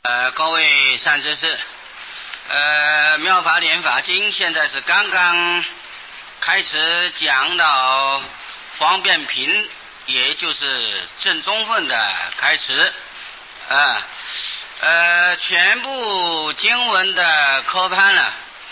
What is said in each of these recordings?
各位善知识，妙法莲法经现在是刚刚开始讲到方便品，也就是正宗分的开始。全部经文的科判呢，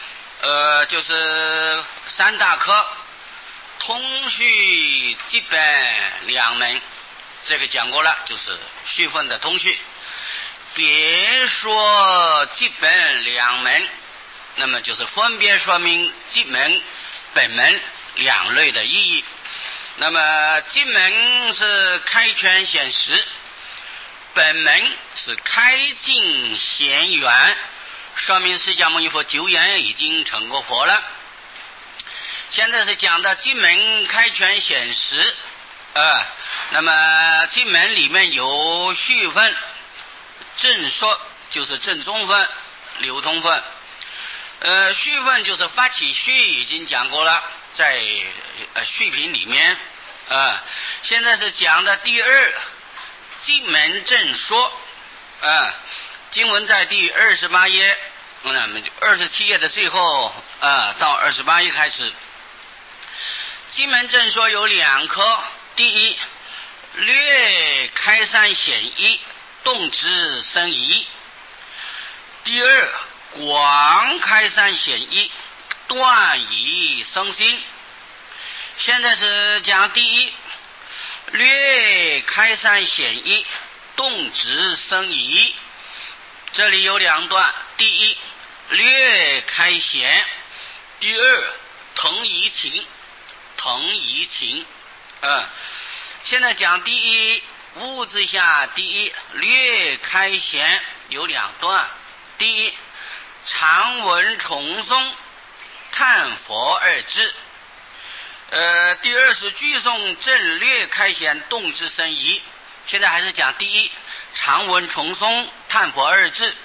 就是三大科：通序、基本两门，这个讲过了，就是序分的通序。别说基本两门，那么就是分别说明基门、本门两类的意义。那么基门是开权显实，本门是开净显圆，说明释迦牟尼佛久远已经成过佛了。现在是讲的基门开权显实，那么基门里面有序分、正说就是正宗分、流通分。序分就是发起序，已经讲过了，在序品里面。现在是讲的第二基门正说。经文在第28页，27页的最后到28页开始。基门正说有两科：第一，略开山显义，动之生疑；第二，广开山显义，断疑生心。现在是讲第一，略开山显义，动之生疑。这里有两段：第一，略开显；第二，腾疑情。现在讲第一，物字下第一，略开显有两段：第一，常闻重诵叹佛二字；第二是句诵正略开显，动之生疑。现在还是讲第一，常闻重诵叹佛二字。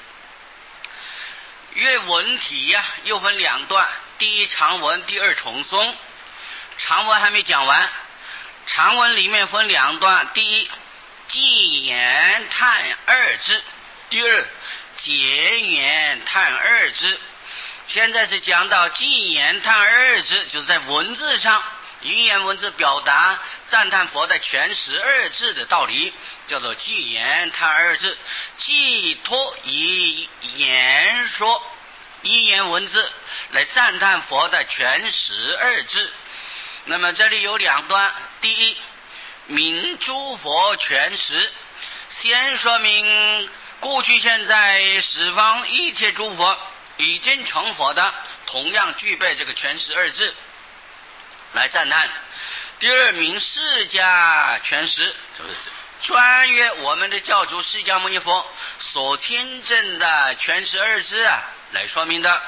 阅文体又分两段：第一常闻，第二重诵。常文还没讲完，常文里面分两段：第一，记言叹二字；第二，结言叹二字。现在是讲到记言叹二字，就是在文字上，语言文字表达赞叹佛的全十二字的道理，叫做记言叹二字，寄托以言说一言文字来赞叹佛的全十二字。那么这里有两段：第一，明诸佛全十，先说明过去现在十方一切诸佛已经成佛的，同样具备这个全十二字来赞叹。第二，明释迦全十，就是穿越我们的教主释迦牟尼佛所亲证的全十二字来说明的。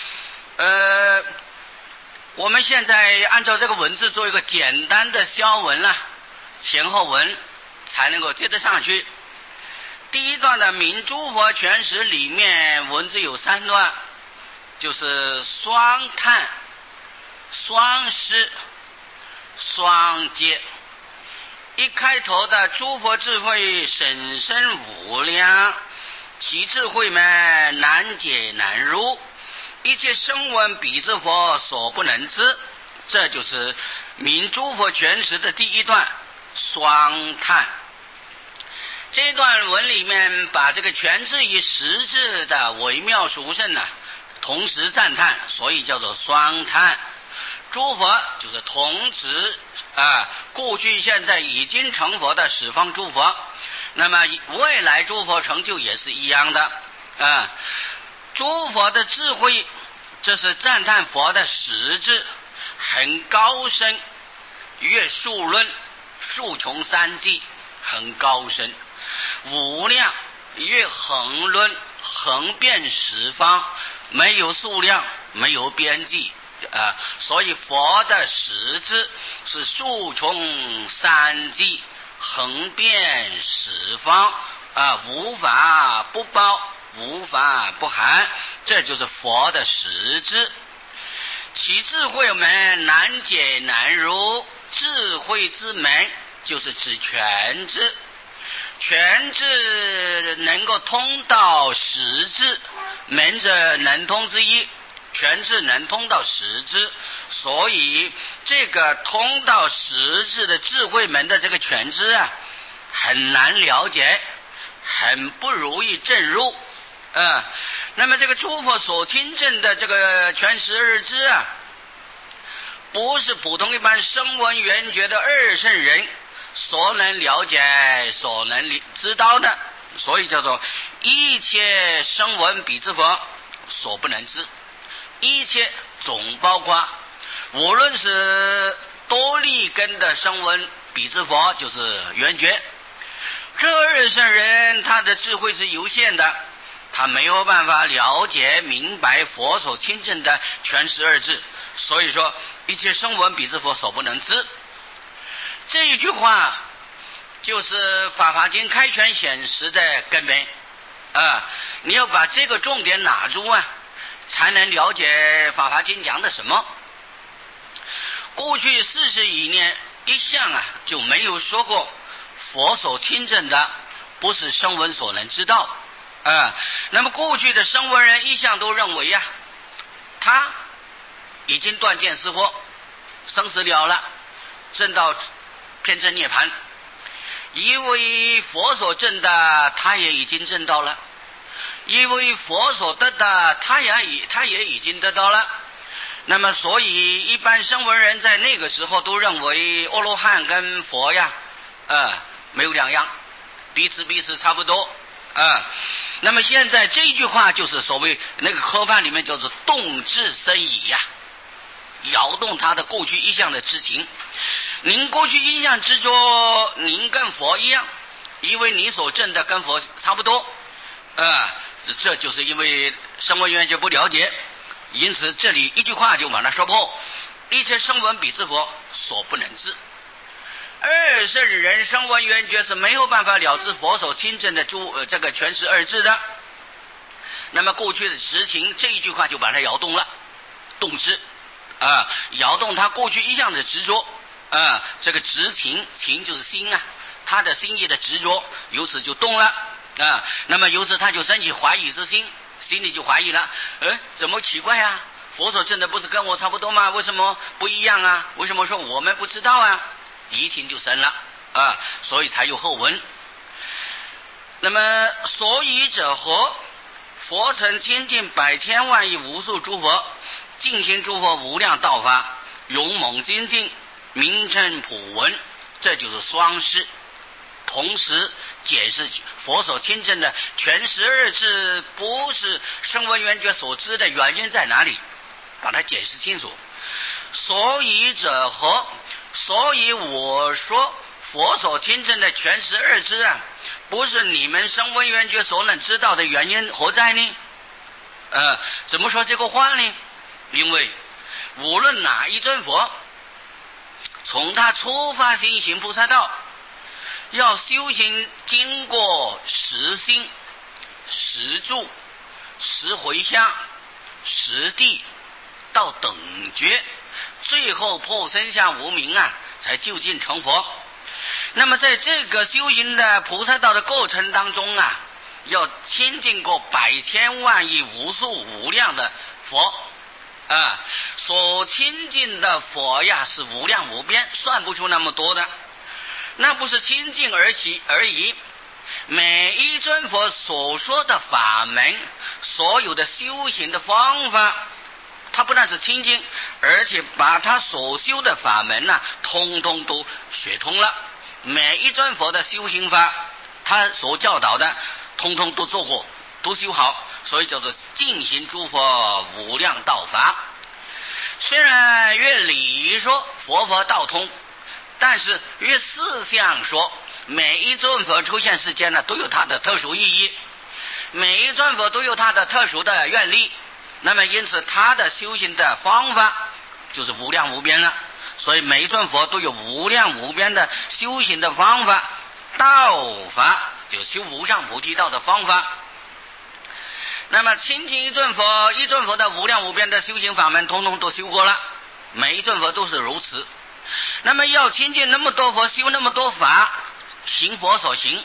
我们现在按照这个文字做一个简单的消文前后文才能够接得上去。第一段的明诸佛全十里面文字有三段，就是双叹、双施、双接。一开头的诸佛智慧甚深无量，其智慧难解难入，一切声闻彼之佛所不能知，这就是明诸佛全十的第一段双叹。这段文里面把这个全智与实智的微妙殊胜同时赞叹，所以叫做双叹。诸佛就是同指过去现在已经成佛的十方诸佛，那么未来诸佛成就也是一样的诸佛的智慧，这是赞叹佛的实质，很高深，越数论数穷三际，很高深；无量，越横论横遍十方，没有数量，没有边际所以佛的实质是数穷三际，横遍十方无法不包，无法不含，这就是佛的实质。其智慧门难解难入，智慧之门就是指全智。 权智能够通到实智，门者能通之一，权智能通到实智，所以这个通到实智的智慧门的这个权智啊，很难了解，很不容易证入。那么这个诸佛所亲证的这个权实二智啊，不是普通一般声闻缘觉的二圣人所能了解、所能知道的，所以叫做一切声闻彼之佛所不能知。一切总包括，无论是多利根的声闻彼之佛，就是缘觉，这二圣人他的智慧是有限的，他没有办法了解明白佛所亲证的权实二智，所以说一切声闻彼之佛所不能知。这一句话就是法华经开权显实的根本你要把这个重点拿住才能了解法华经讲的什么。过去40余年一向就没有说过佛所亲证的不是声闻所能知道那么过去的声闻人一向都认为他已经断见思惑，生死了了，证到偏正涅槃，因为佛所证的他也已经证到了，因为佛所得的他也已经得到了。那么所以一般声闻人在那个时候都认为阿罗汉跟佛没有两样，彼此差不多那么现在这句话就是所谓那个科判里面叫做动智生疑摇动他的过去一向的知情。您过去一向执着您跟佛一样，因为你所证的跟佛差不多这就是因为声闻缘觉不了解，因此这里一句话就把它说破，一切声闻彼之佛所不能知。二圣人声闻缘觉是没有办法了知佛所亲证的这个权实二智的。那么过去的实情这一句话就把它摇动了，动智摇动他过去一向的执着这个执情，情就是心他的心意的执着由此就动了那么由此他就生起怀疑之心，心里就怀疑了怎么奇怪佛所证的不是跟我差不多吗？为什么不一样为什么说我们不知道疑情就生了所以才有后文。那么所以者何？佛曾亲近百千万亿无数诸佛，尽行诸佛无量道法，勇猛精进，名称普闻，这就是双释。同时解释佛所亲证的权实二智不是声闻缘觉所知的原因在哪里，把它解释清楚。所以者何？所以我说佛所亲证的权实二智不是你们声闻缘觉所能知道的原因何在呢？怎么说这个话呢？因为无论哪一尊佛，从他初发心行菩萨道，要修行经过实心、实住、实回向、实地到等觉，最后破身相无明才究竟成佛。那么在这个修行的菩萨道的过程当中要亲近过百千万亿无数无量的佛所亲近的佛是无量无边，算不出那么多的，那不是亲近而已。每一尊佛所说的法门，所有的修行的方法，他不但是亲近，而且把他所修的法门通通都学通了。每一尊佛的修行法，他所教导的通通都做过，都修好，所以叫做尽行诸佛无量道法。虽然越理说佛道通，但是越事相说，每一尊佛出现世间都有它的特殊意义，每一尊佛都有它的特殊的愿力，那么因此他的修行的方法就是无量无边了。所以每一尊佛都有无量无边的修行的方法，道法就修无上菩提道的方法。那么亲近一尊佛，一尊佛的无量无边的修行法门通通都修过了，每一尊佛都是如此。那么要亲近那么多佛，修那么多法，行佛所行，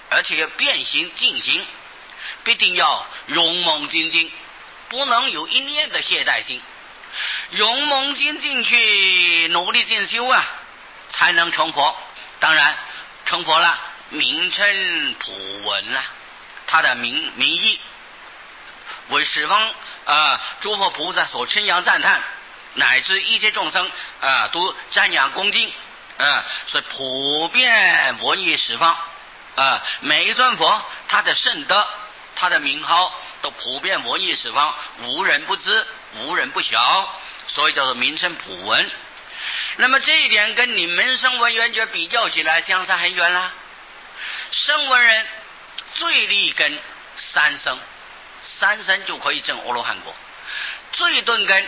而且要变形进行，必定要勇猛精进，不能有一念的懈怠心，勇猛精进去努力进修啊，才能成佛。当然成佛了，名称普闻了，他的名义为十方诸佛菩萨所称扬赞叹，乃至一切众生都瞻仰恭敬所以普遍闻于十方每一尊佛他的圣德他的名号都普遍闻于十方，无人不知无人不晓，所以叫做名声普闻。那么这一点跟你们声闻缘觉比较起来相差很远了。声闻人最利根三生就可以证阿罗汉果，最钝根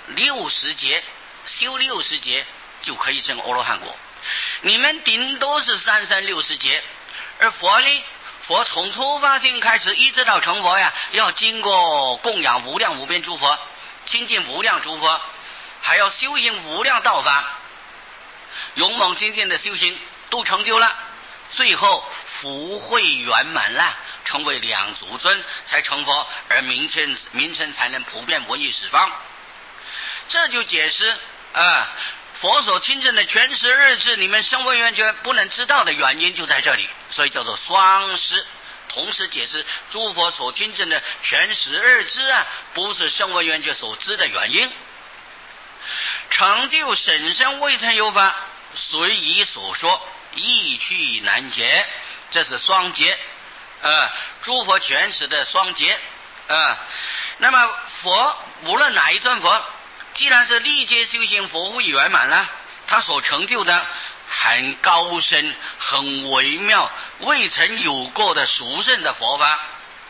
60劫修60劫就可以证阿罗汉果。你们顶多是3生60劫，而佛呢，佛从初发心开始一直到成佛呀，要经过供养无量无边诸佛，亲近无量诸佛，还要修行无量道法，勇猛精进的修行都成就了，最后福慧圆满了，成为两足尊才成佛，而名称才能普遍闻于十方。这就解释佛所亲证的全十二智你们声闻缘觉不能知道的原因就在这里，所以叫做双施，同时解释诸佛所亲证的全十二智不是声闻缘觉所知的原因。成就甚深未曾有法，随意所说，意趣难解，这是双结诸佛全实的双结那么佛无论哪一尊佛，既然是历劫修行佛慧圆满了，他所成就的很高深很微妙未曾有过的殊胜的佛法。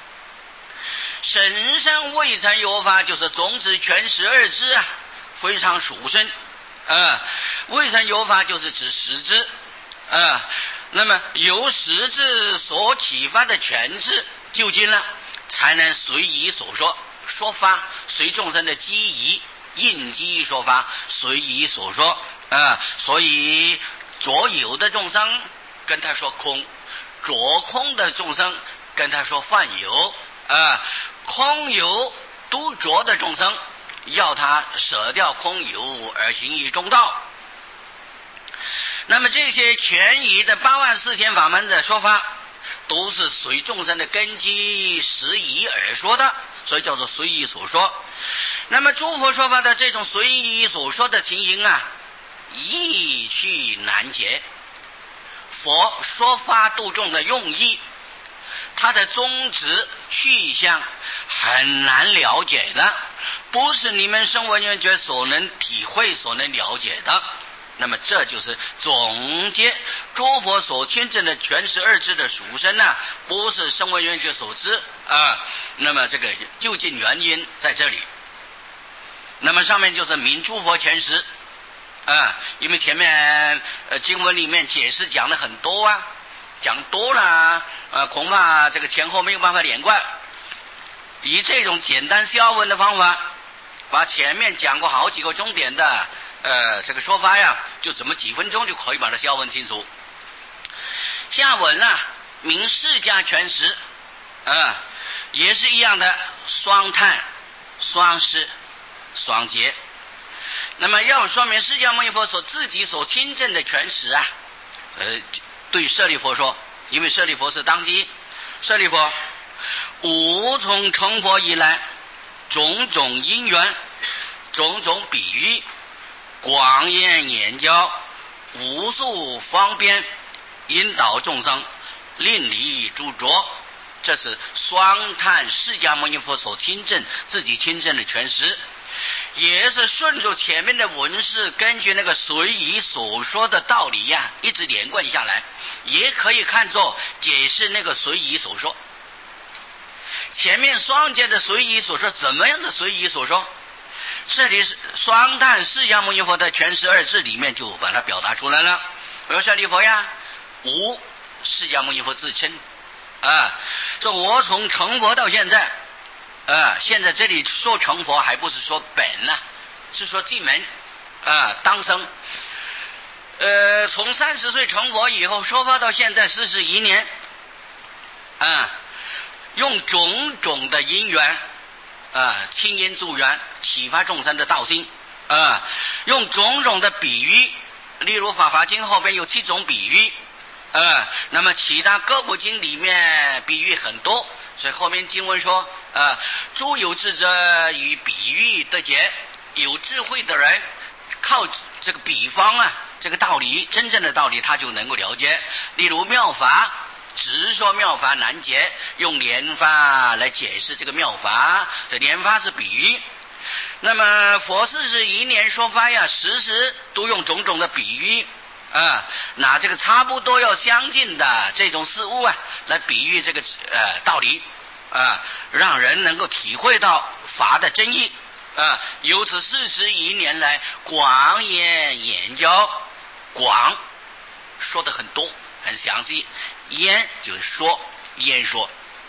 甚深未曾有法就是总指全十二支非常殊胜未曾有法就是指十支那么由十支所启发的全智究竟了，才能随意所说，说法随众生的机宜应机说法，随意所说所以着有的众生跟他说空，着空的众生跟他说泛有空有都着的众生要他舍掉空有而行于中道。那么这些权宜的84000法门的说法都是随众生的根基时宜而说的，所以叫做随意所说。那么诸佛说法的这种随意所说的情形意趣难解，佛说法度众的用意，他的宗旨去向很难了解的，不是你们声闻缘觉所能体会所能了解的。那么这就是总结诸佛所亲证的全十二支的殊胜不是声闻缘觉所知那么这个究竟原因在这里。那么上面就是明诸佛全实因为前面经文里面解释讲的很多讲多了恐怕这个前后没有办法连贯，以这种简单消文的方法把前面讲过好几个重点的这个说法就怎么几分钟就可以把它消文清楚。下文明释迦全实也是一样的，双叹双施双结。那么要说明释迦牟尼佛自己所亲证的全实对舍利弗说，因为舍利弗是当机，舍利弗吾从成佛以来，种种因缘种种比喻广言言教，无数方便引导众生令离诸着，这是双叹释迦牟尼佛所亲证自己亲证的全实，也是顺着前面的文士根据那个随意所说的道理一直连贯下来，也可以看作解释那个随意所说。前面双节的随意所说，怎么样的随意所说？这里是双叹释迦牟尼佛的全十二字里面就把它表达出来了。比如舍利弗无释迦牟尼佛自称说我从成佛到现在现在这里说成佛还不是说本是说进门当生从30岁成佛以后说法到现在41年， 用种种的因缘清因助缘，启发众生的道心用种种的比喻，例如《法华经》后边有7种比喻那么其他各部经里面比喻很多，所以后面经文说诸有智者以比喻得解，有智慧的人靠这个比方这个道理，真正的道理他就能够了解。例如妙法，直说妙法难解，用莲法来解释这个妙法，这莲法是比喻。那么佛41年说法时时都用种种的比喻拿这个差不多要相近的这种事物来比喻这个道理让人能够体会到法的真意由此41年来广言研究，广说的很多很详细，言就是说言说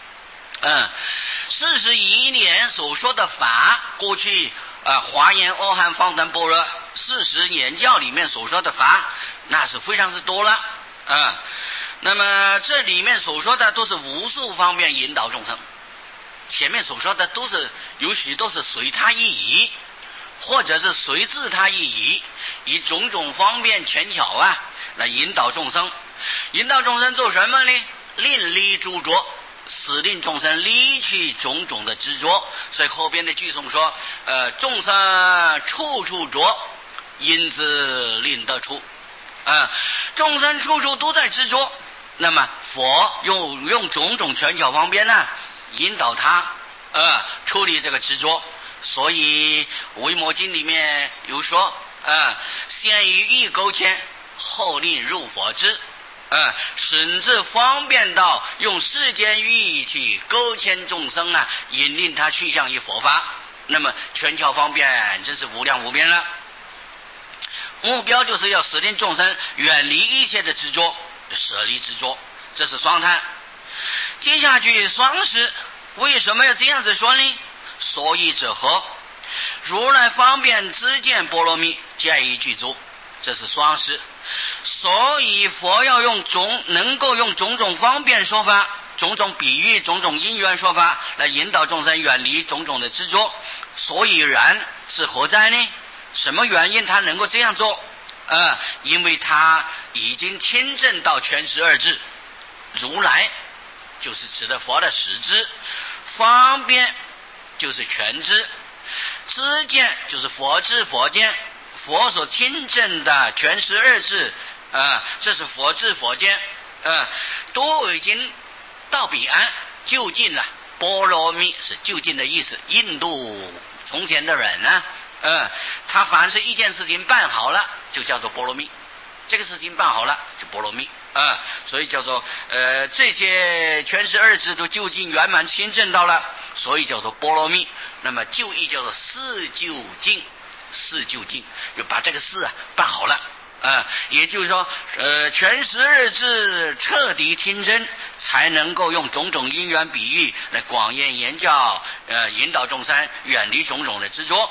41年所说的法，过去华严、阿含、方等、般若40年教里面所说的法，那是非常之多了那么这里面所说的都是无数方面引导众生，前面所说的都是有许多是随他意义，或者是随自他意义，以种种方面权巧来引导众生。引导众生做什么呢？令离诸着，使令众生离去种种的执着。所以后边的句颂说众生处处着，因之令得出众生处处都在执着，那么佛用种种权巧方便引导他处理这个执着。所以维摩经里面有说先于意勾牵，后令入佛知甚至方便到用世间寓意去勾牵众生引领他去向于佛法。那么权巧方便真是无量无边了，目标就是要使令众生远离一切的执着，舍离执着，这是双叹。接下去双实为什么要这样子说呢？所以者何？如来方便知见波罗蜜，见一具足，这是双实。所以佛要能够用种种方便说法，种种比喻，种种因缘说法来引导众生远离种种的执着。所以然是何在呢？什么原因他能够这样做因为他已经亲证到全十二智。如来就是指的佛的实知，方便就是全知，知见就是佛知佛见，佛所亲证的全十二智这是佛知佛见都已经到彼岸就近了。波罗蜜是就近的意思。印度从前的人他凡是一件事情办好了就叫做波罗蜜，这个事情办好了就波罗蜜所以叫做这些全十二智都就近圆满亲证到了，所以叫做波罗蜜。那么就义叫做事就近，事就近就把这个事办好了也就是说全十二智彻底亲证，才能够用种种因缘比喻来广言言教引导众生远离种种的执着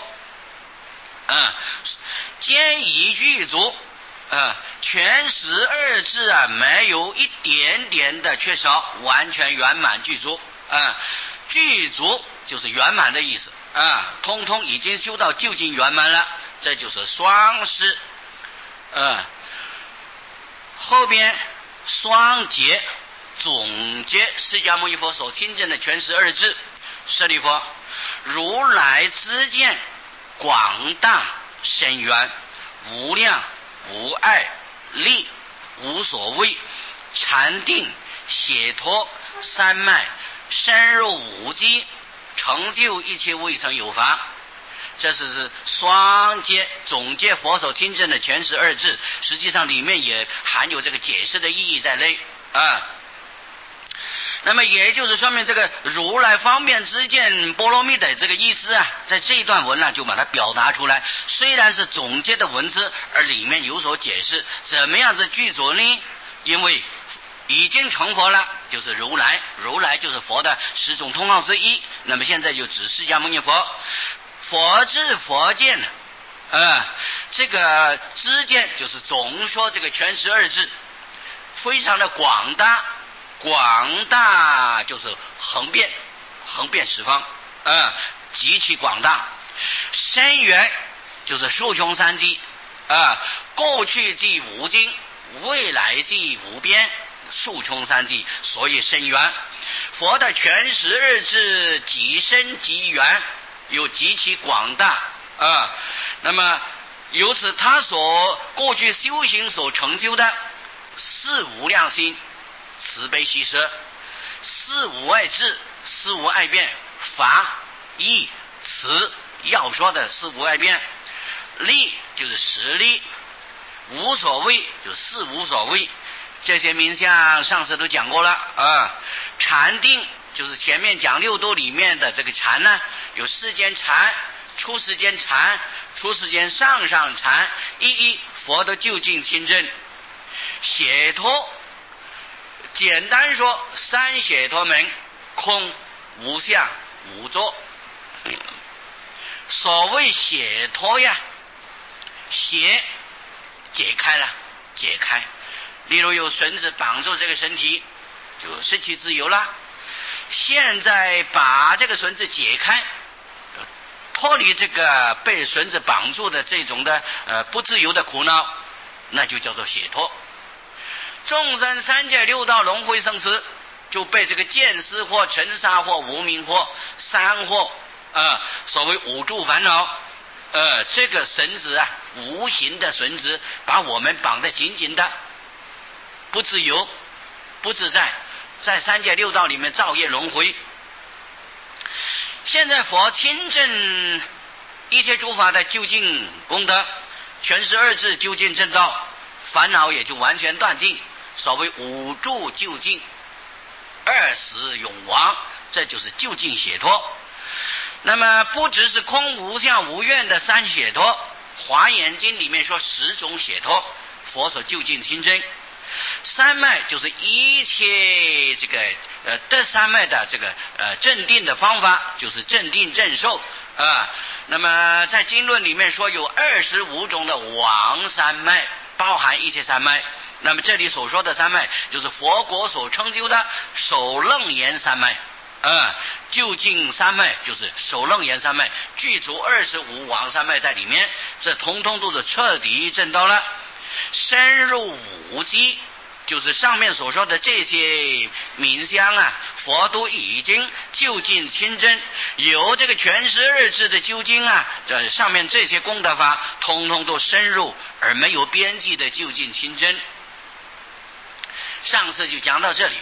兼以具足全十二智没有一点点的缺少，完全圆满具足具足就是圆满的意思通通已经修到究竟圆满了，这就是双实后边双结总结释迦牟尼佛所亲证的全十二智。舍利弗，如来知见广大深远，无量无碍，力无所谓，禅定解脱三昧，深入五机，成就一切未曾有法。这是双结总结佛所亲证的全十二智，实际上里面也含有这个解释的意义在内那么也就是说明这个如来方便知见波罗蜜的这个意思在这一段文就把它表达出来。虽然是总结的文字，而里面有所解释，怎么样子具足呢？因为已经成佛了，就是如来，如来就是佛的10种通号之一。那么现在就指释迦牟尼佛，佛知佛见这个知见就是总说这个全十二智非常的广大广大就是横遍十方，极其广大。深远就是竖穷三际，过去即无尽，未来即无边，竖穷三际，所以深远。佛的全十日智极深极远，有极其广大，那么由此他所过去修行所成就的四无量心、慈悲喜舍、四无碍智、四无碍变、法义慈要说的四无碍变，力就是实力，无所谓就是四无所谓，这些名相上次都讲过了。禅定就是前面讲六度里面的这个禅呢，有世间禅、出世间禅、出世间上禅，一佛的究竟亲证。解脱简单说三解脱门：空、无相、无作。所谓解脱呀，解开了，解开。例如有绳子绑住这个身体，就失去自由了。现在把这个绳子解开，脱离这个被绳子绑住的这种的不自由的苦恼，那就叫做解脱。众生三界六道轮回生死，就被这个见思惑、尘沙惑、无明惑、三惑，所谓五住烦恼，这个绳子啊，无形的绳子，把我们绑得紧紧的，不自由、不自在，在三界六道里面造业轮回。现在佛亲证一切诸法的究竟功德，全十二智究竟正道，烦恼也就完全断尽。所谓五住究竟，二死永亡，这就是究竟解脱。那么不只是空无相无愿的三解脱，华严经里面说10种解脱，佛所究竟亲证。三脉就是一切这个得三脉的这个正定的方法，就是正定正受那么在经论里面说有25种的王三脉，包含一切三脉。那么这里所说的三脉，就是佛国所成就的首楞严三脉，究竟三脉就是首楞严三脉，具足25王三脉在里面，这通通都是彻底证到了。深入无机，就是上面所说的这些名相啊，佛都已经究竟亲证，有这个全十二智的究竟啊，这上面这些功德法通通都深入而没有边际的究竟亲证。上次就讲到这里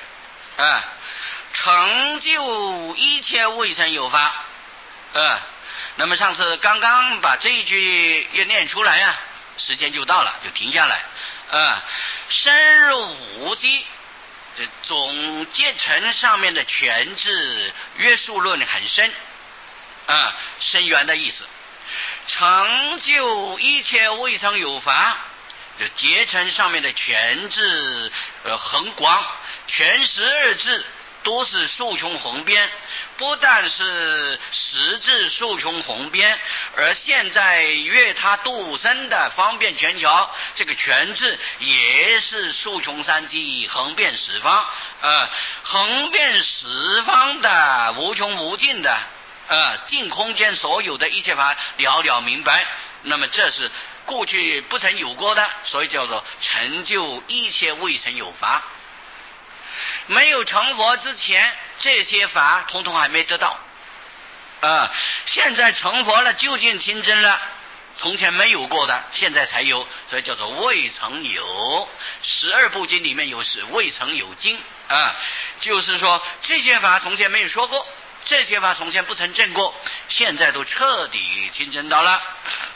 成就一切未曾有法那么上次刚刚把这一句也念出来时间就到了，就停下来深入无际，这总结成上面的全智约束论很深深远的意思。成就一切未曾有法，就结成上面的全智很广，全十二智都是竖穷宏边，不但是实质竖穷宏边，而现在越他度生的方便全球，这个全智也是竖穷三际，横遍十方横遍十方的无穷无尽的尽空间所有的一切法了了明白。那么这是过去不曾有过的，所以叫做成就一切未曾有法。没有成佛之前，这些法统统还没得到现在成佛了，究竟亲证了，从前没有过的，现在才有，所以叫做未曾有。12部经里面有是未曾有经就是说这些法从前没有说过，这些法从前不曾证过，现在都彻底亲证到了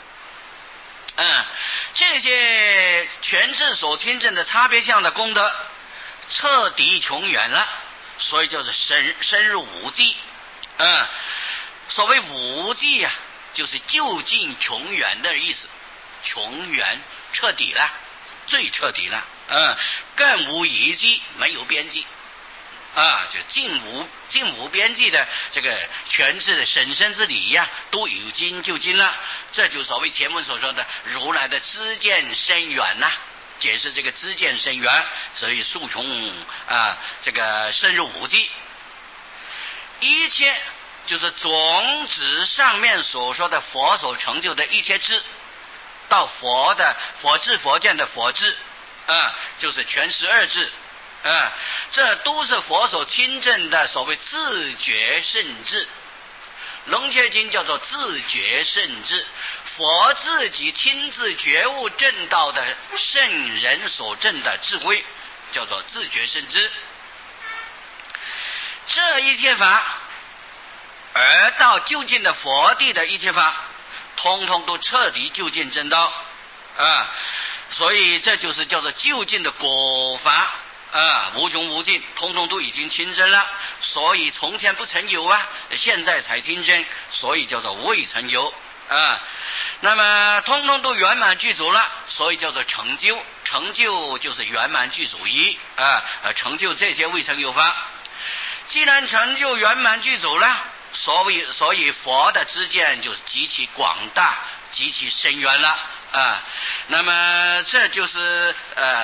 这些全智所亲证的差别相的功德彻底穷远了，所以就是深入无际所谓无际就是究竟穷远的意思，穷远彻底了，最彻底了更无遗迹，没有边际就尽无边际的这个全智的甚深之理都有经就经了。这就所谓前文所说的如来的知见深远解释这个知见深远，所以数穷这个深入无际。一切就是总指上面所说的佛所成就的一切智，到佛智佛见的佛智，就是全12智，这都是佛所亲证的所谓自觉圣智。楞伽经叫做自觉圣智，佛自己亲自觉悟证道的圣人所证的智慧，叫做自觉圣智。这一切法，而到究竟的佛地的一切法，通通都彻底究竟证道，所以这就是叫做究竟的果法，无穷无尽，通通都已经亲证了。所以从前不曾有现在才亲证，所以叫做未曾有，那么通通都圆满具足了，所以叫做成就。成就就是圆满具足一，成就这些未曾有法。既然成就圆满具足了，所以佛的知见就是极其广大，极其深远了，那么这就是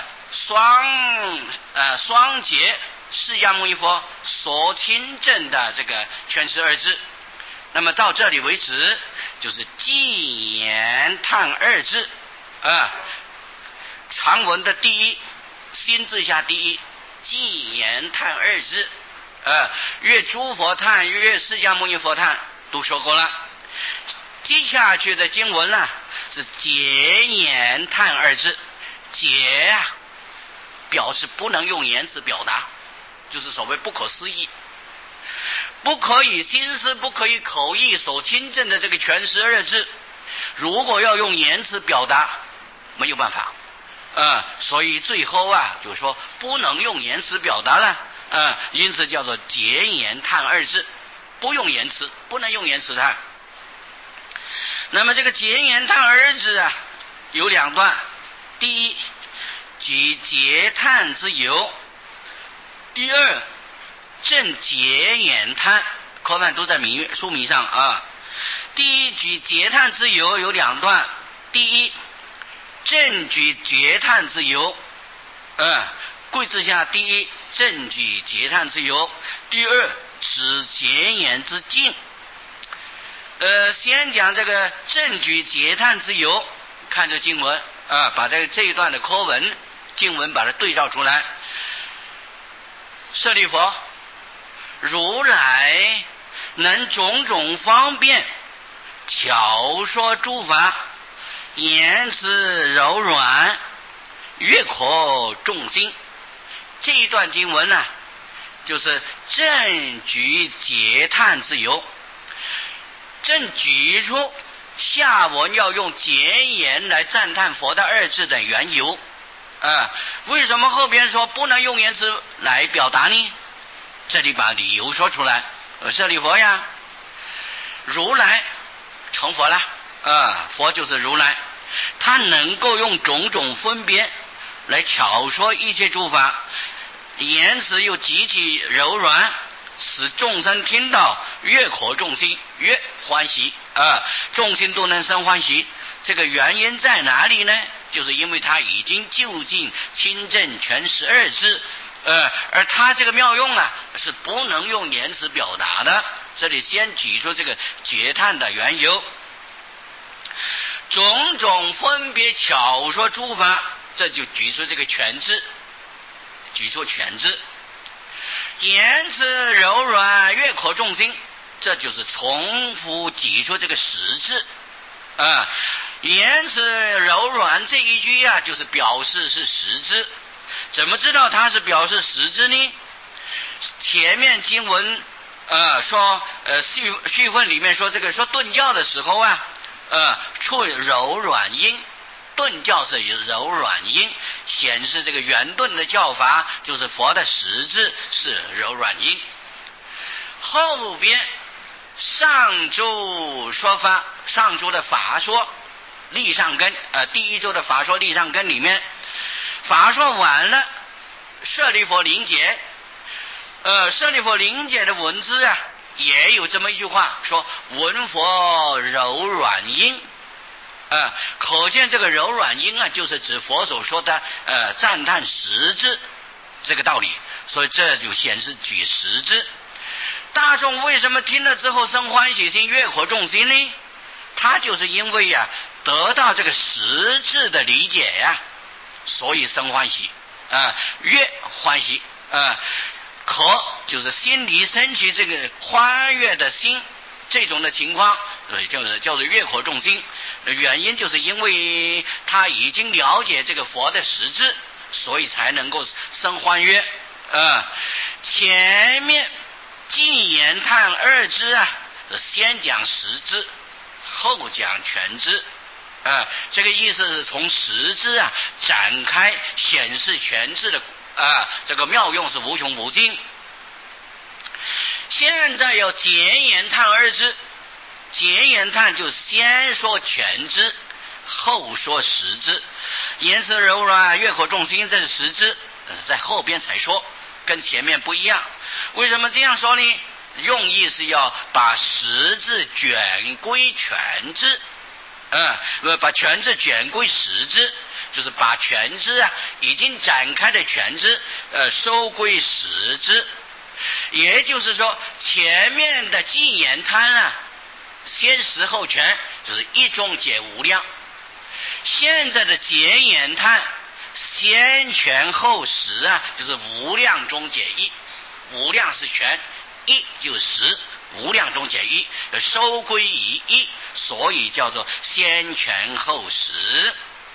双劫释迦牟尼佛所亲证的这个全12智。那么到这里为止，就是偈言叹2智，常文的第一，心字下第一，偈言叹2智，越诸佛叹越释迦牟尼佛叹都说过了。接下去的经文呢，是解言叹2智。解表示不能用言辞表达，就是所谓不可思议，不可以心思，不可以口译所亲证的这个全12智，如果要用言辞表达，没有办法，所以最后就是说不能用言辞表达了，因此叫做解言叹2智，不用言辞，不能用言辞叹。那么这个解言叹2智有2段，第一举解叹之由，第二正解言叹，科范都在书名上第一举解叹之由有2段，第一正举解叹之由，贵字下第一正举解叹之由，第二指解言之境。先讲这个正举解叹之由，看这经文把这一段的科文经文把它对照出来。舍利弗，如来能种种方便巧说诸法，言辞柔软，悦可众心。这一段经文呢，就是正举解叹之由，正举出下文要用解言来赞叹佛的2智的缘由。为什么后边说不能用言辞来表达呢？这里把理由说出来。舍利弗呀，如来成佛了，佛就是如来，他能够用种种分别来巧说一切诸法，言辞又极其柔软，使众生听到悦可众心，悦欢喜，众心都能生欢喜。这个原因在哪里呢？就是因为他已经究竟亲证全12智，而他这个妙用是不能用言辞表达的。这里先举出这个解叹的缘由，种种分别巧说诸法，这就举出这个全智，举出全智。言辞柔软，悦可众心，这就是重复举出这个实智。言辞柔软这一句就是表示是实智。怎么知道它是表示实智呢？前面经文说序分里面说这个说顿教的时候出柔软音，顿教是柔软音，显示这个圆顿的教法就是佛的实质是柔软音。后边上周说法，上周的法说立上根，第一周的法说立上根里面，法说完了，舍利弗临解，舍利弗临解的文字也有这么一句话，说闻佛柔软音， 可见这个柔软音啊，就是指佛所说的赞叹实质这个道理，所以这就显示举实质。大众为什么听了之后生欢喜心、悦可众心呢？他就是因为呀，得到这个实质的理解呀，所以生欢喜，悦欢喜，可就是心里升起这个欢悦的心，这种的情况，叫做悦可众心。原因就是因为他已经了解这个佛的实质，所以才能够生欢悦。前面净言叹二支啊，先讲实质，后讲全知。这个意思是从实质啊展开显示全知的这个妙用是无穷无尽。现在要结言叹二支，结言叹就先说全知，后说实知。言辞柔软，悦可众心，这是实知，在后边才说，跟前面不一样。为什么这样说呢？用意是要把实质卷归全知，把全知卷归实知，就是把全知啊已经展开的全知收归实知。也就是说，前面的净言叹啊，先实后全，就是一中解无量。现在的结言叹，先全后实啊，就是无量中解一。无量是全，一就是实，无量中解一，收归于一，所以叫做先全后实。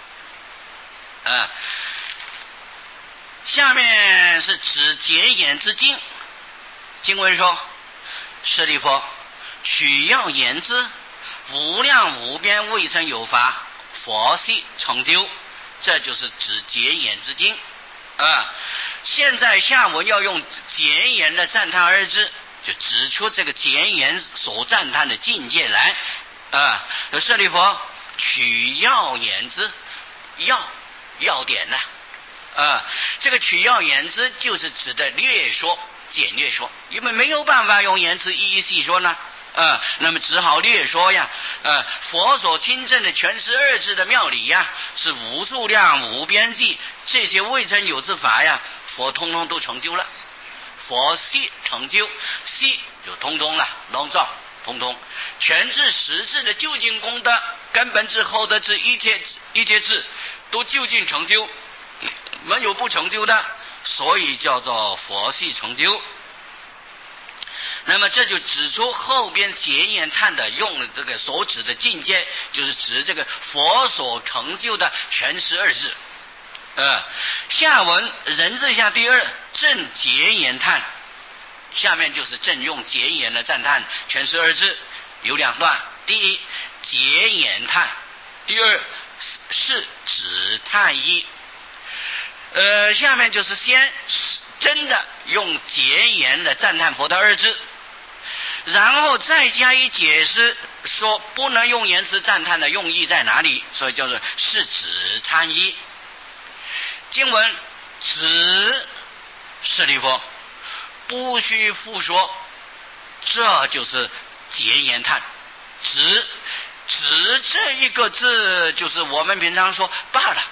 下面是指结言之经。经文说：舍利弗，取要言之，无量无边未曾有法，佛系成就。这就是指结言之经。现在下文要用结言的赞叹二字，就指出这个结言所赞叹的境界来。舍利弗，取要言之，要点呢？这个取要言之就是指的略说、简略说，因为没有办法用言辞一一细说呢。那么只好略说呀。佛所亲证的全十二字的妙理呀，是无数量无边际，这些未曾有之法呀，佛通通都成就了。佛系成就，系就通通了，笼罩通通，全智实质的究竟功德，根本智后德智一切智都究竟成就，没有不成就的，所以叫做佛系成就。那么这就指出后边结言叹的用的这个所指的境界，就是指这个佛所成就的全十二字。下文人字下第二正结言叹，下面就是正用结言的赞叹全十二字，有两段。第一，结言叹；第二是指叹义。下面就是先真的用结言的赞叹佛的二字，然后再加以解释，说不能用言辞赞叹的用意在哪里，所以叫做是指叹义。经文指舍利弗，不须复说，这就是结言叹。指这一个字，就是我们平常说罢了，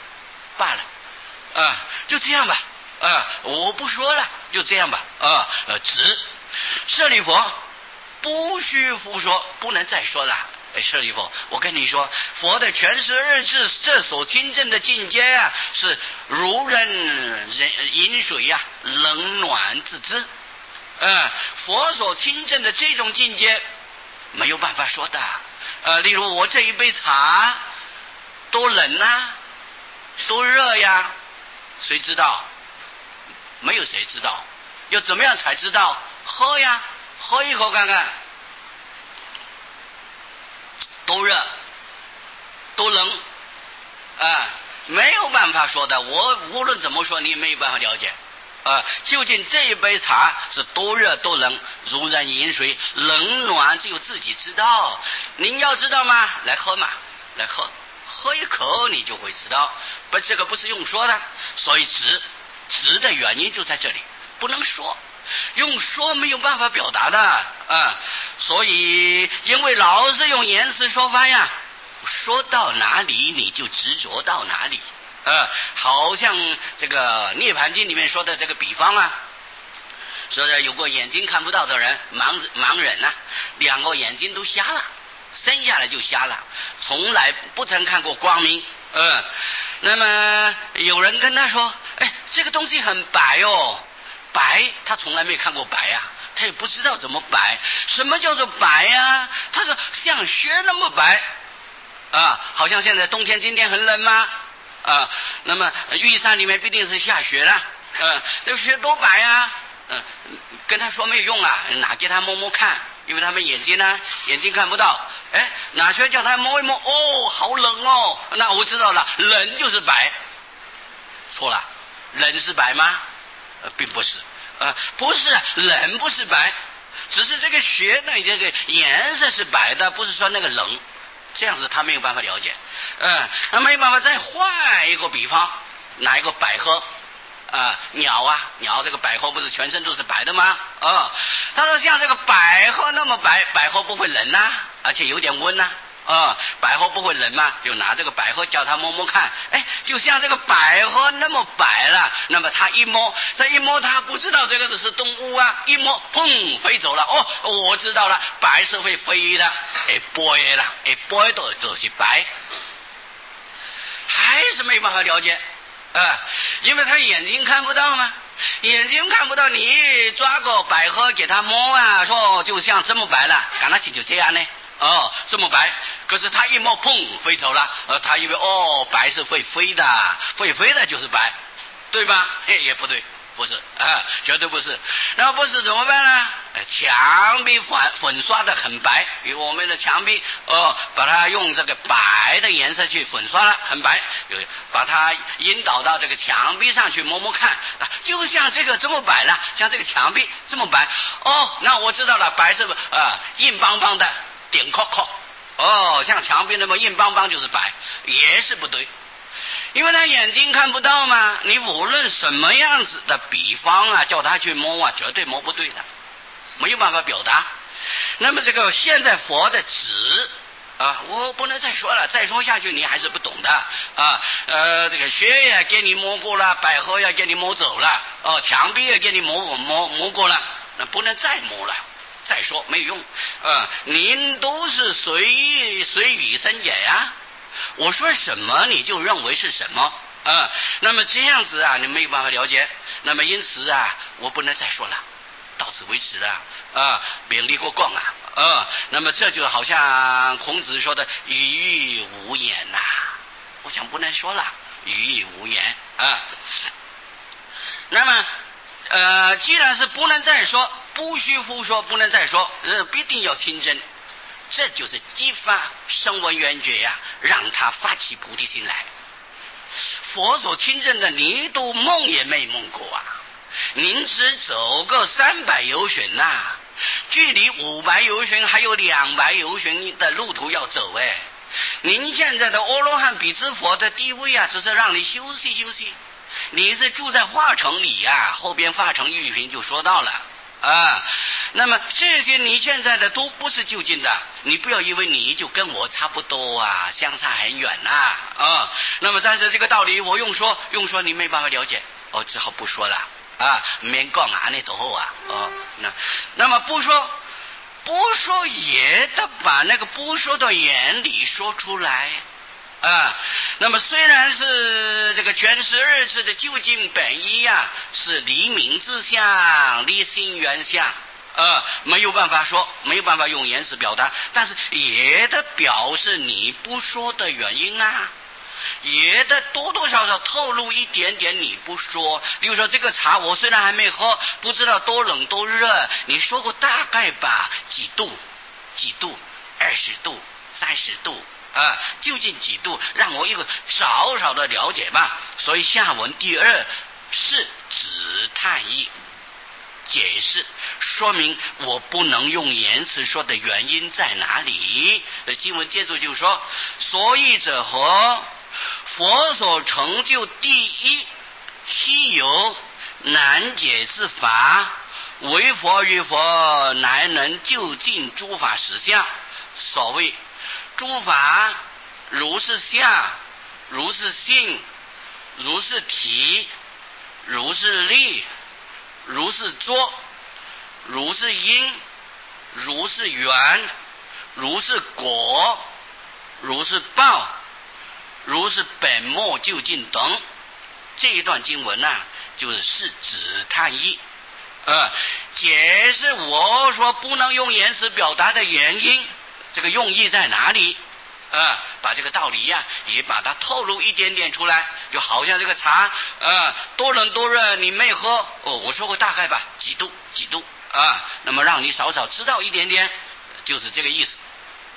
就这样吧，我不说了，就这样吧，指舍利弗不须复说，不能再说了。舍利弗，我跟你说，佛的全十二字这所亲证的境界啊，是如人饮水呀，冷暖自知。佛所亲证的这种境界没有办法说的。例如我这一杯茶多冷啊，多热呀，谁知道？没有谁知道。要怎么样才知道？喝呀，喝一口看看，都热都冷，没有办法说的。我无论怎么说，你也没有办法了解。究竟这一杯茶是多热多冷，如人饮水，冷暖只有自己知道。您要知道吗？来喝嘛，来喝一口你就会知道。这个不是用说的，所以指的原因就在这里，不能说，用说没有办法表达的。所以因为老是用言辞说法呀， 说到哪里你就执着到哪里。好像这个《涅槃经》里面说的这个比方啊，说的有个眼睛看不到的人，盲人啊，2个眼睛都瞎了，生下来就瞎了，从来不曾看过光明。那么有人跟他说，这个东西很白哦，白，他从来没看过白啊，他也不知道怎么白。什么叫做白啊？他说像雪那么白好像现在冬天今天很冷吗？那么玉山里面必定是下雪了，这个雪多白啊！跟他说没有用啊，拿给他摸摸看，因为他们眼睛看不到。哪学叫他摸一摸，好冷哦，那我知道了，冷就是白。错了，冷是白吗？并不是，不是冷不是白，只是这个雪呢，这个颜色是白的，不是说那个冷。这样子他没有办法了解。那没有办法再换一个比方，拿一个百合鸟这个百合不是全身都是白的吗？他说像这个百合那么白，百合不会冷啊，而且有点温啊。百合不会冷吗？就拿这个百合叫他摸摸看，就像这个百合那么白了。那么他一摸，这一摸他不知道这个是动物啊，一摸砰飞走了。我知道了，白是会飞的，飞了，飞都是白，还是没办法了解。因为他眼睛看不到嘛，眼睛看不到，你抓个百合给他摸啊，说就像这么白了，赶他起就这样呢。这么白，可是他一摸砰飞走了，他以为白是会飞的，会飞的就是白，对吧？也不对，不是绝对不是。那不是怎么办呢？墙壁粉刷的很白，我们的墙壁把它用这个白的颜色去粉刷了，很白，把它引导到这个墙壁上去摸摸看，就像这个这么白了，像这个墙壁这么白。那我知道了，白是硬邦邦的，点扣扣。像墙壁那么硬邦邦就是白，也是不对。因为他眼睛看不到嘛，你无论什么样子的比方啊，叫他去摸啊，绝对摸不对的，没有办法表达。那么这个现在佛的指我不能再说了，再说下去你还是不懂的这个雪也给你摸过了，百合也给你摸走了，墙壁也给你摸过了，那不能再摸了，再说没有用。您都是随语生解呀，我说什么你就认为是什么那么这样子你没有办法了解。那么因此我不能再说了，到此为止了别离过讲那么这就好像孔子说的语欲无言我想不能说了，语欲无言那么既然是不能再说，不须复说，不能再说，必定要亲真，这就是激发声闻缘觉让他发起菩提心来。佛所亲证的你都梦也没梦过您只走个300由旬距离500由旬还有200由旬的路途要走您现在的阿罗汉比支佛的地位只是让你休息休息，你是住在化城里后边化城玉屏就说到了那么这些你现在的都不是就近的，你不要以为你就跟我差不多相差很远那么但是这个道理我用说你没办法了解，只好不说了免讲那走后那么不说也得把那个不说的原理说出来那么虽然是这个全12字的究竟本意是离名自相，离心缘相没有办法说，没有办法用言辞表达，但是也得表示你不说的原因也得多多少少透露一点点你不说。例如说这个茶我虽然还没喝，不知道多冷多热，你说过大概吧，几度20度30度究竟几度，让我一个少少的了解吧。所以下文第2是指叹意解释说明我不能用言辞说的原因在哪里。经文接着就说，所以者何？佛所成就第一稀有难解之法，为佛与佛乃能究竟诸法实相。所谓诸法如是相，如是性，如是体，如是力，如是作，如是因，如是缘，如是果，如是报，如是本末究竟等。这一段经文就是指叹义，解释我说不能用言辞表达的原因，这个用意在哪里？把这个道理也把它透露一点点出来，就好像这个茶，多冷多热你没喝，我说过大概吧，几度，那么让你少少知道一点点，就是这个意思。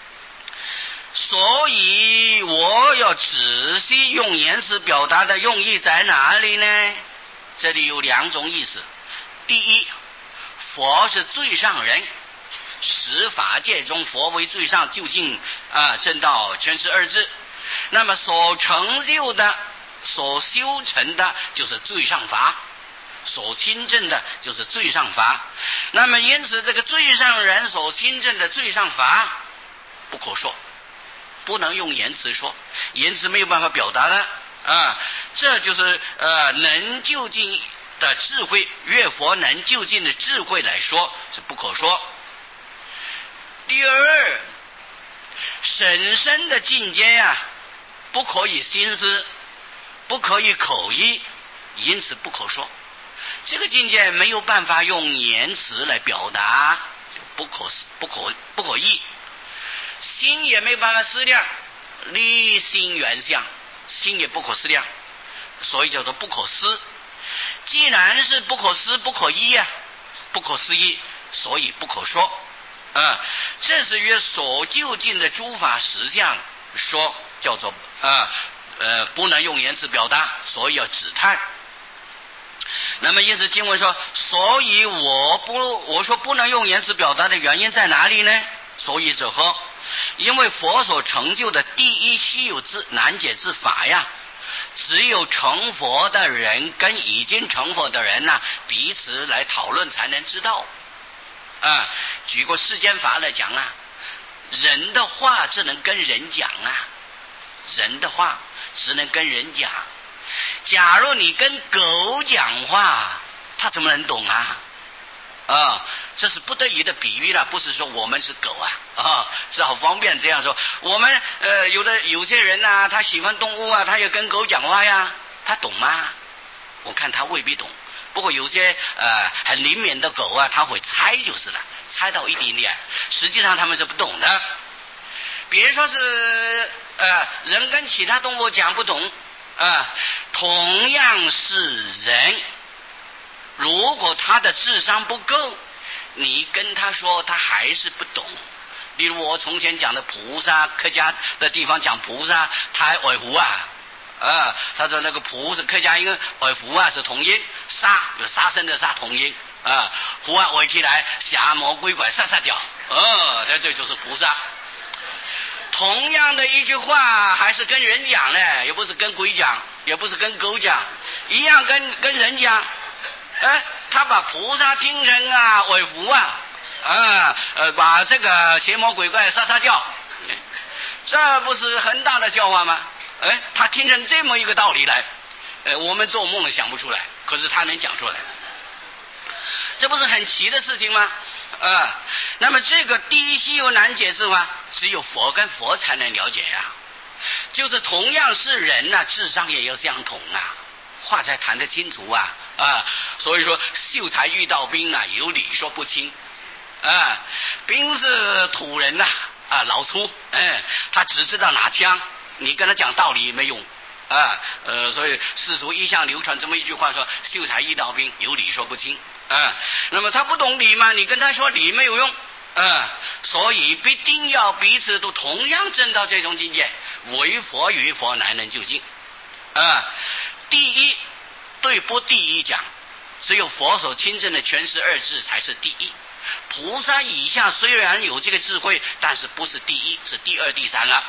所以我要仔细用言辞表达的用意在哪里呢？这里有两种意思。第一，佛是最上人，十法界中佛为最上，究竟正道全是二字，那么所成就的所修成的就是最上法，所亲证的就是最上法。那么因此这个最上人所亲证的最上法不可说，不能用言辞说，言辞没有办法表达的这就是能究竟的智慧，越佛能究竟的智慧来说是不可说。第二，神圣的境界不可以心思，不可以口译，因此不可说。这个境界没有办法用言辞来表达，不可译。心也没有办法思量，离心原相，心也不可思量，所以叫做不可思。既然是不可思不可议不可思议，所以不可说。这是约所究竟的诸法实相说，叫做不能用言辞表达，所以要指叹。那么因此经文说，所以我说不能用言辞表达的原因在哪里呢？所以者何？因为佛所成就的第一稀有之难解之法只有成佛的人跟已经成佛的人彼此来讨论才能知道。举个世间法来讲人的话只能跟人讲人的话只能跟人讲。假如你跟狗讲话，他怎么能懂这是不得已的比喻了，不是说我们是狗只好方便这样说。我们有些人他喜欢动物他也跟狗讲话他懂吗？我看他未必懂。不过有些很灵敏的狗他会猜就是了，猜到一点点，实际上他们是不懂的。别说是人跟其他动物讲不懂同样是人，如果他的智商不够，你跟他说他还是不懂。例如我从前讲的菩萨，客家的地方讲菩萨，他还耳胡他说那个菩萨客家音耳胡是同音，杀有杀生的杀同音胡围起来邪魔鬼怪杀掉这就是菩萨。同样的一句话还是跟人讲呢，也不是跟鬼讲，也不是跟狗讲，一样跟人讲。他把菩萨听成尾狐把这个邪魔鬼怪杀掉，这不是很大的笑话吗？他听成这么一个道理来，我们做梦都想不出来，可是他能讲出来，这不是很奇的事情吗？那么这个第一稀有难解之法，只有佛跟佛才能了解就是同样是人智商也要相同话才谈得清楚所以说秀才遇到兵有理说不清兵是土人老粗他只知道拿枪，你跟他讲道理没用所以世俗一向流传这么一句话，说秀才遇到兵有理说不清那么他不懂理嘛，你跟他说理没有用所以必定要彼此都同样证到这种境界，为佛与佛乃能究竟第一对不第一讲，只有佛所亲证的全十二智才是第一。菩萨以下虽然有这个智慧，但是不是第一，是第二第三了。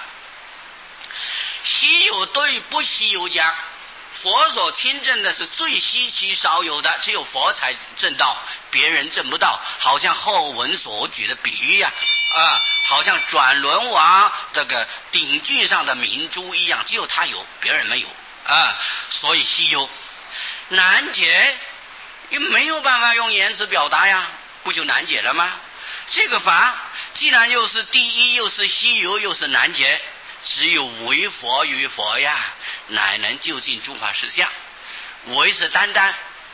稀有对不稀有讲，佛所亲证的是最稀奇少有的，只有佛才证到， 别人证不到，好像后文所举的比喻呀，好像转轮王这个顶具上的明珠一样，只有他有，别人没有所以稀有。难解也没有办法用言辞表达呀，不就难解了吗？这个法既然又是第一，又是稀有，又是难解，只有唯佛于佛呀，乃能究竟诸法实相。唯是单单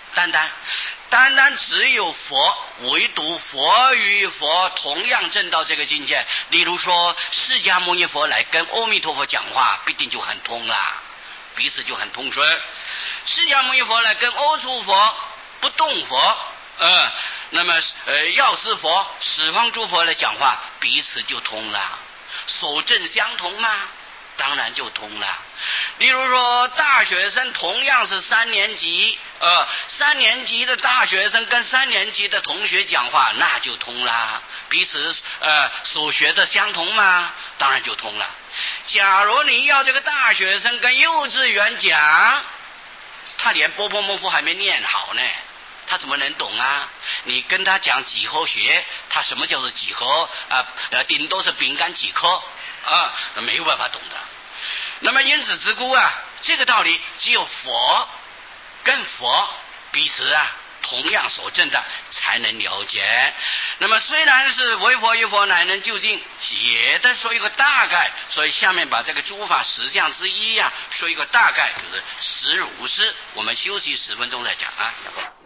只有佛，唯独佛与佛同样证到这个境界。例如说释迦牟尼佛来跟阿弥陀佛讲话，必定就很通啦，彼此就很通顺。释迦牟尼佛来跟阿处佛不动佛那么药师佛十方诸佛来讲话，彼此就通了，所证相同嘛，当然就通了。例如说大学生同样是3年级3年级的大学生跟3年级的同学讲话，那就通了，彼此所学的相同嘛，当然就通了。假如你要这个大学生跟幼稚园讲，他连波波摩佛还没念好呢，他怎么能懂啊？你跟他讲几何学，他什么叫做几何顶多是饼干几颗没有办法懂的。那么因此之故这个道理只有佛跟佛彼此同样所证的才能了解。那么虽然是唯佛与佛乃能究竟，也得说一个大概，所以下面把这个诸法实相之一说一个大概，就是实如是。我们休息10分钟再讲